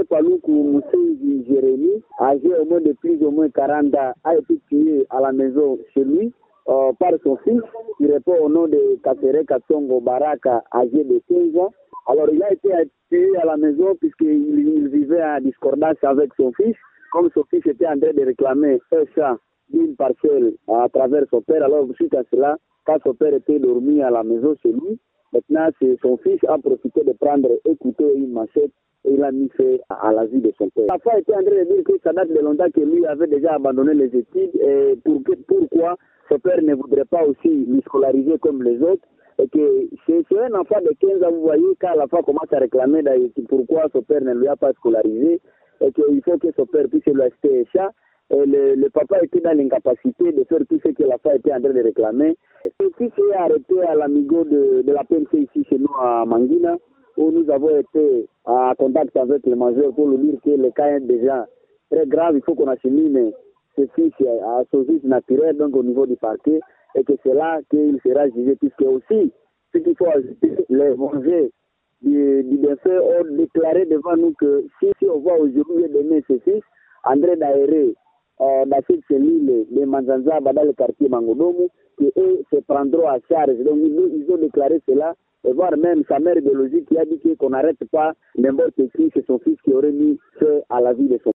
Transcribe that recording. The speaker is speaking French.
Paloukou Mousseï Jérémy, âgé au moins de plus ou moins 40 ans, a été tué à la maison chez lui par son fils, qui répond au nom de Katere Kassongo Baraka, âgé de 15 ans. Alors il a été tué à la maison puisqu'il vivait en discordance avec son fils. Comme son fils était en train de réclamer un chat d'une parcelle à travers son père, alors suite à cela, quand son père était dormi à la maison chez lui, maintenant son fils a profité de prendre un couteau et une machette et il a mis fin à la vie de son père. La femme était en train de dire que ça date de longtemps que lui avait déjà abandonné les études et pourquoi son père ne voudrait pas aussi le scolariser comme les autres. Et que c'est un enfant de 15 ans, vous voyez, quand la femme commence à réclamer pourquoi son père ne lui a pas scolarisé et qu'il faut que son père puisse lui acheter un chat. Et le papa était dans l'incapacité de faire tout ce que la femme était en train de réclamer. Le fils est arrêté à l'amigo de la PNC ici chez nous à Mangina, où nous avons été en contact avec le majeur pour lui dire que le cas est déjà très grave. Il faut qu'on achemine ce fils à son juge naturel, donc au niveau du parquet, et que c'est là qu'il sera jugé, puisque aussi, ce qu'il faut ajouter, les vengeurs du bienfait ont déclaré devant nous que si on voit aujourd'hui demain ce fils, André Daéré, d'Afrique Céline, de Manzanza, dans le quartier Mangodomu, qu'eux se prendront à charge. Donc ils ont déclaré cela, et voire même sa mère biologique qui a dit qu'on n'arrête pas n'importe qui, c'est son fils qui aurait mis fait à la vie de son